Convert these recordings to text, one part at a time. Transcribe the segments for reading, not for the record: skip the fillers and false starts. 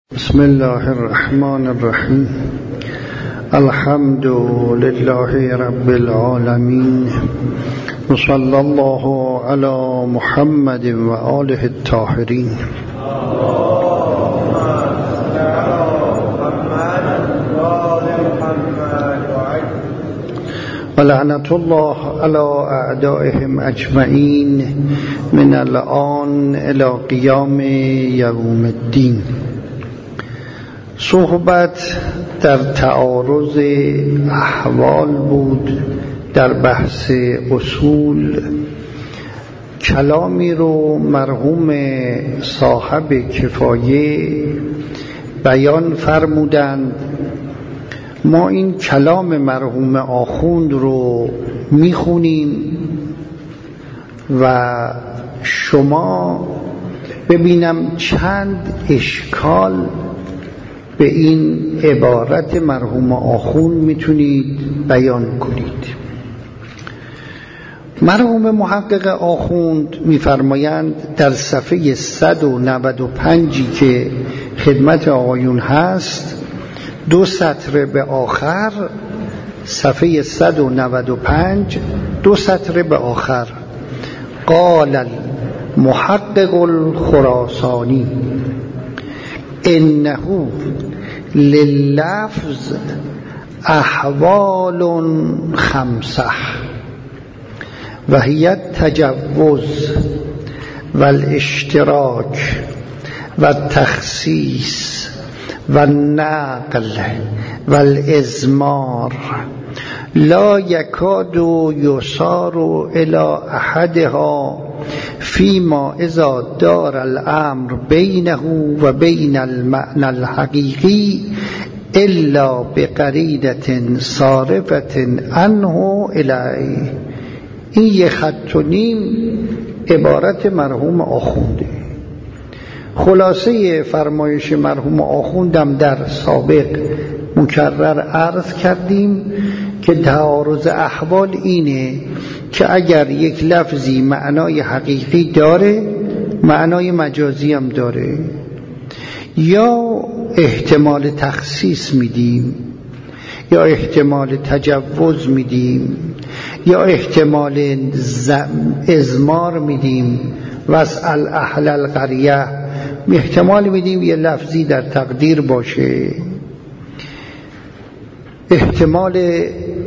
بسم الله الرحمن الرحیم. الحمد لله رب العالمین و صلی الله علی محمد و آله الطاهرین. و لعنت الله علی اعدائهم اجمعین من الآن الی قیام یوم الدین. صحبت در تعارض احوال بود، در بحث اصول. کلامی رو مرحوم صاحب کفایه بیان فرمودند. ما این کلام مرحوم آخوند رو میخونیم و شما ببینم چند اشکال به این عبارت مرحوم آخوند میتونید بیان کنید. مرحوم محقق آخوند میفرمایند در صفحه 195 که خدمت آقایون هست، 2 سطر به آخر، صفحه 195 2 سطر به آخر، قال المحقق الخراسانی انه لللفظ احوال 5 و هی التجوز و الاشتراک و التخصیص و النقل و الازمار لا یکاد یسار الی احدها فیما اذا دار الامر بینه و بین المعنى الحقیقی الا بقرینة صارفة عنه الیه. این 1.5 خط عبارت مرحوم آخونده. خلاصه فرمایش مرحوم آخوندم در سابق مکرر عرض کردیم که تعارض احوال اینه که اگر یک لفظی معنای حقیقی داره، معنای مجازی هم داره، یا احتمال تخصیص میدیم، یا احتمال تجوز میدیم، یا احتمال ازمار میدیم، واسأل اهل القریه احتمال میدیم یه لفظی در تقدیر باشه، احتمال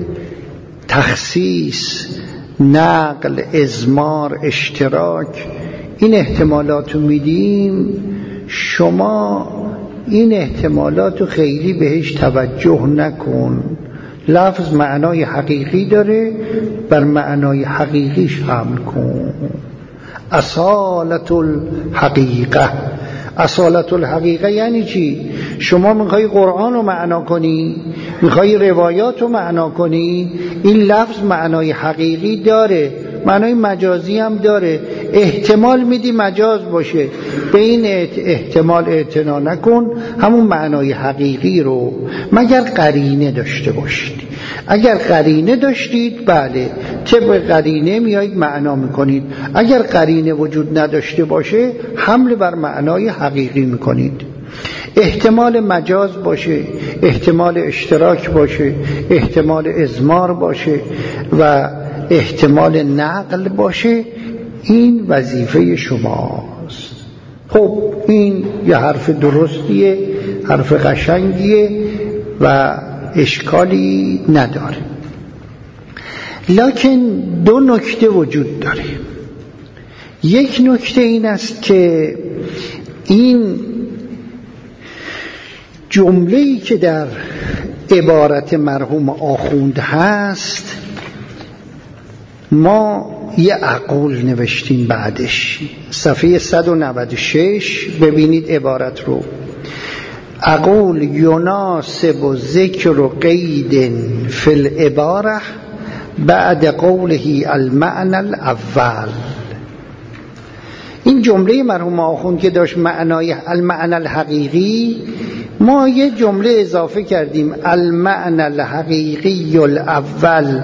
تخصیص، نقل، ازمار، اشتراک، این احتمالاتو میدیم. شما این احتمالاتو خیلی بهش توجه نکن. لفظ معنای حقیقی داره، بر معنای حقیقیش حمل کن. اصالت الحقیقه. اصالت الحقیقه یعنی چی؟ شما میخوای قرآن رو معنا کنی، میخوای روایات رو معنا کنی، این لفظ معنای حقیقی داره، معنای مجازی هم داره، احتمال میدی مجاز باشه، به این احتمال اعتنا نکن، همون معنای حقیقی رو مگر قرینه داشته باشید. اگر قرینه داشتید بله، طبق قرینه میایید معنا میکنید. اگر قرینه وجود نداشته باشه حمل بر معنای حقیقی میکنید. احتمال مجاز باشه، احتمال اشتراک باشه، احتمال ازمار باشه و احتمال نقل باشه، این وظیفه شماست. خب این یه حرف درستیه، حرف قشنگیه و اشکالی نداره. لکن 2 نکته وجود داره. یک نکته این است که این جمله‌ای که در عبارت مرحوم آخوند هست، ما یه اقول نوشتیم بعدش، صفحه 196 ببینید عبارت رو. اقول یناسب ذکر قید فی العباره بعد قوله المعنى الاول. این جمله مرحوم آخوند که داشت معنای المعنى الحقیقی، ما یه جمله اضافه کردیم، المعنى الحقیقی الاول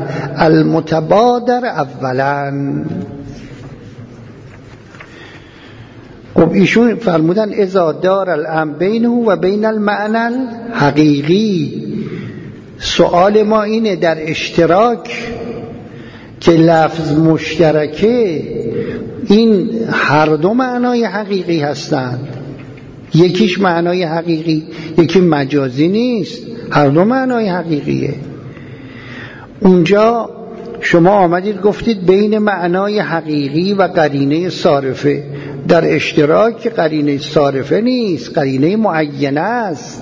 المتبادر اولا. خب ایشون فرمودن اذا دار الامر بینه و بین المعنى الحقیقی. سوال ما اینه در اشتراک که لفظ مشترکه، این هر دو معنای حقیقی هستند، یکیش معنای حقیقی یکی مجازی نیست، هر دو معنای حقیقیه. اونجا شما آمدید گفتید بین معنای حقیقی و قرینه صارفه. در اشتراک قرینه صارفه نیست، قرینه معینه است.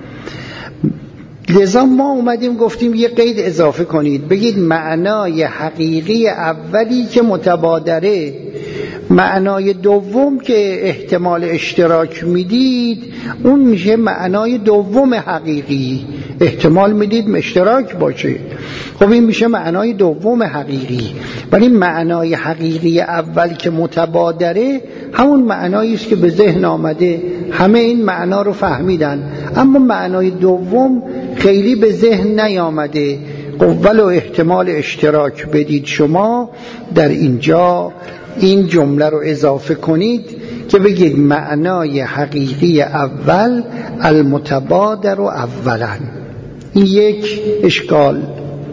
لذا ما اومدیم گفتیم یه قید اضافه کنید، بگید معنای حقیقی اولی که متبادره، معنای دوم که احتمال اشتراک میدید اون میشه معنای دوم حقیقی، احتمال میدید اشتراک باشه، خب این میشه معنای دوم حقیقی. ولی معنای حقیقی اول که متبادره همون معنایی است که به ذهن آمده، همه این معنا رو فهمیدن، اما معنای دوم خیلی به ذهن نیامده. ولو احتمال اشتراک بدید شما در اینجا این جمله رو اضافه کنید که بگید معنای حقیقی اول المتبادر و اولا. این یک اشکال.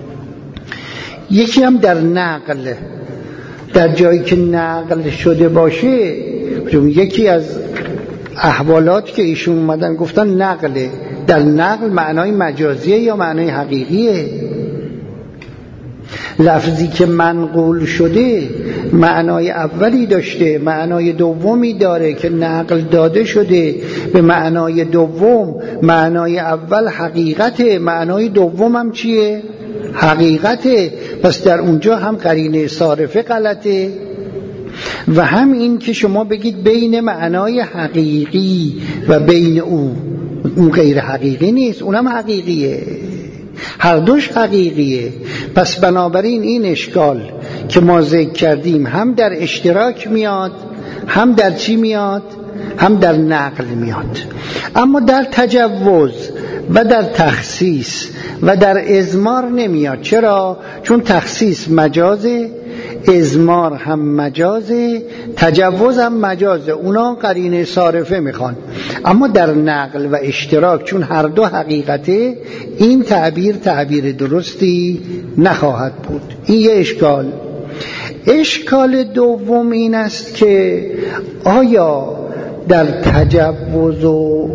یکی هم در نقل، در جایی که نقل شده باشه، یکی از احوالات که ایشون اومدن گفتن نقله، در نقل معنای مجازیه یا معنای حقیقیه؟ لفظی که منقول شده معنای اولی داشته، معنای دومی داره که نقل داده شده به معنای دوم. معنای اول حقیقته، معنای دوم هم چیه؟ حقیقته. پس در اونجا هم قرینه صارفه غلطه و هم این که شما بگید بین معنای حقیقی و بین اون غیر حقیقی نیست، اونم حقیقیه، هر دوش حقیقیه. پس بنابراین این اشکال که ما ذکر کردیم هم در اشتراک میاد، هم در چی میاد؟ هم در نقل میاد. اما در تجوز و در تخصیص و در ازمار نمیاد. چرا؟ چون تخصیص مجازه، ازمار هم مجازه، تجوز هم مجازه، اونا قرینه صارفه میخوان. اما در نقل و اشتراک چون هر دو حقیقته، این تعبیر درستی نخواهد بود. این یه اشکال. اشکال دوم این است که آیا در تجوز و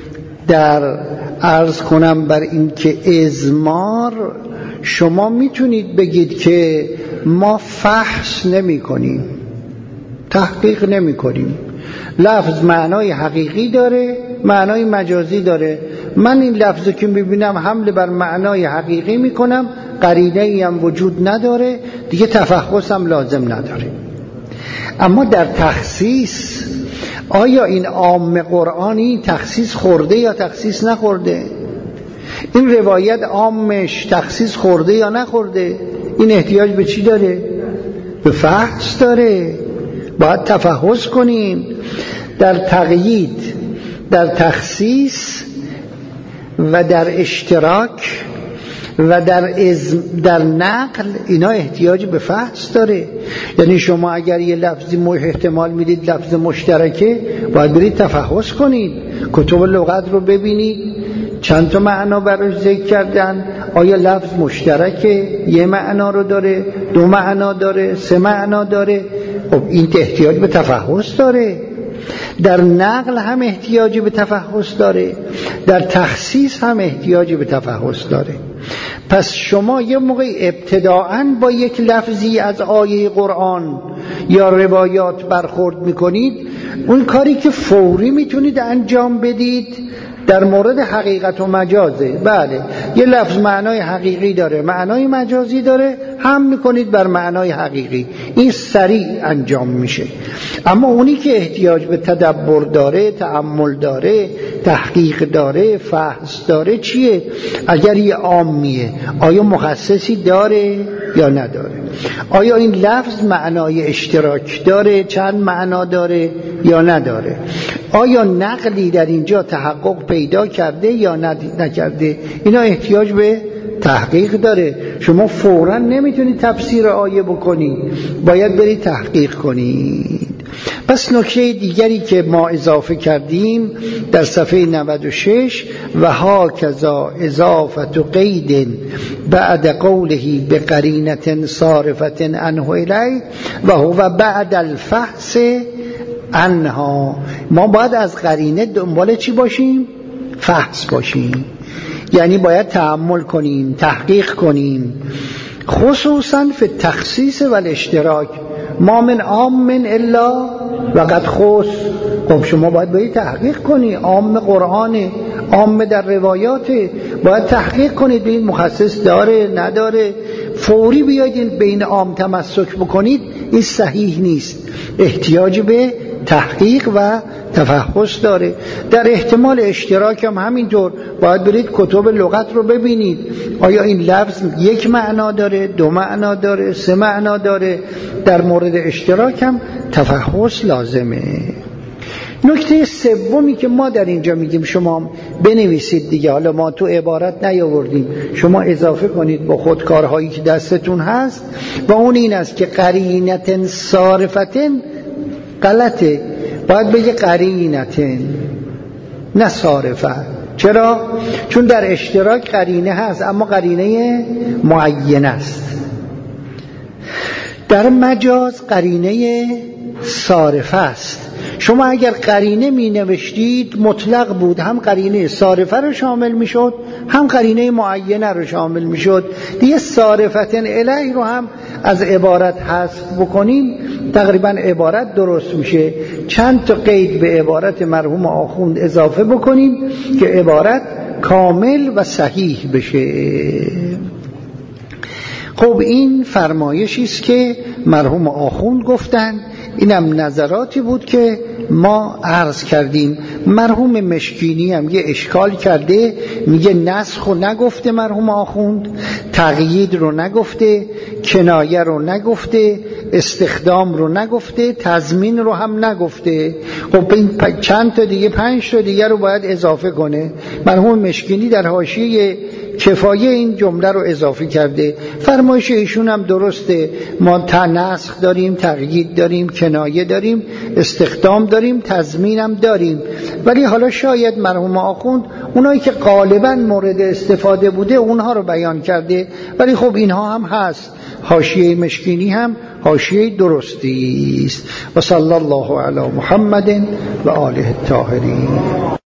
در عرض کنم بر این که ازمار شما میتونید بگید که ما فحص نمی کنیم، تحقیق نمی کنیم، لفظ معنای حقیقی داره، معنای مجازی داره، من این لفظی که میبینم حمله بر معنای حقیقی میکنم، قرینه‌ای هم وجود نداره، دیگه تفحص هم لازم نداره. اما در تخصیص آیا این عام قرآنی تخصیص خورده یا تخصیص نخورده؟ این روایت عامش تخصیص خورده یا نخورده؟ این احتیاج به چی داره؟ به فحص داره، باید تفحص کنیم. در تقیید، در تخصیص و در اشتراک و در نقل اینا احتیاج به فحص داره. یعنی شما اگر یه لفظی احتمال میدید لفظ مشترکه، باید برید تفحص کنید، کتب لغت رو ببینید چند تا معنا براش ذکر کردن، آیا لفظ مشترکه، یه معنا رو داره، دو معنا داره، سه معنا داره. خب این احتیاج به تفحص داره. در نقل هم احتیاج به تفحص داره، در تخصیص هم احتیاج به تفحص داره. پس شما یه موقع ابتداءً با یک لفظی از آیه قرآن یا روایات برخورد میکنید، اون کاری که فوری میتونید انجام بدید در مورد حقیقت و مجازه. بله، یه لفظ معنای حقیقی داره، معنای مجازی داره، هم میکنید بر معنای حقیقی، این سریع انجام میشه. اما اونی که احتیاج به تدبر داره، تأمل داره، تحقیق داره، فحص داره چیه؟ اگر یه عامیه، آیا مخصصی داره یا نداره؟ آیا این لفظ معنای اشتراک داره، چند معنا داره یا نداره؟ آیا نقلی در اینجا تحقق پیدا کرده یا نکرده؟ اینا احتیاج به تحقیق داره. شما فوراً نمیتونید تفسیر آیه بکنید، باید برید تحقیق کنید. پس نکته دیگری که ما اضافه کردیم در صفحه 96 و هاکذا اضافه قید بعد قوله بقرینة صارفة عنه الی و هو بعد الفحص عنها. ما باید از قرینه دنبال چی باشیم؟ فحص باشیم، یعنی باید تأمل کنیم، تحقیق کنیم، خصوصا فی التخصیص و الاشتراک. ما من عام الا وقد خص. خب شما باید تحقیق کنی، عام قرآن، عام در روایات، باید تحقیق کنید ببینید مخصص داره نداره. فوری بیاید بین عام تمسک بکنید، این صحیح نیست، احتیاج به تحقیق و تفحص داره. در احتمال اشتراک هم همینطور، باید برید کتب لغت رو ببینید آیا این لفظ یک معنا داره، دو معنا داره، سه معنا داره. در مورد اشتراک هم تفحص لازمه. نکته سومی که ما در اینجا میگیم شما بنویسید دیگه، حالا ما تو عبارت نیاوردیم، شما اضافه کنید با خود کارهایی که دستتون هست، و اون این است که قرینة صارفة غلطه، باید بگه قرینة نه صارفه. چرا؟ چون در اشتراک قرینه هست اما قرینه معینه است. در مجاز قرینه صارفه است. شما اگر قرینه می نوشتید مطلق بود، هم قرینه صارفه رو شامل می شد هم قرینه معینه رو شامل می شد. دیگه صارفتن الیه رو هم از عبارت حذف بکنیم تقریبا عبارت درست میشه. چند تا قید به عبارت مرحوم آخوند اضافه بکنیم که عبارت کامل و صحیح بشه. خب این فرمایشی است که مرحوم آخوند گفتن، اینم نظراتی بود که ما عرض کردیم. مرحوم مشکینی هم یه اشکال کرده، میگه نسخ رو نگفته مرحوم آخوند، تقیید رو نگفته، کنایه رو نگفته، استخدام رو نگفته، تضمین رو هم نگفته. خب این چند تا دیگه 5 تا دیگه رو باید اضافه کنه. مرحوم مشکینی در حاشیه کفایه این جمله رو اضافه کرده. فرمایش ایشون هم درسته، ما نسخ داریم، تقیید داریم، کنایه داریم، استخدام داریم، تضمین هم داریم. ولی حالا شاید مرحوم آخوند اونایی که غالبا مورد استفاده بوده اونها رو بیان کرده، ولی خب اینها هم هست. حاشیه مشکینی هم حاشیه درستی است. و صلی الله علی محمد و آله الطاهرین.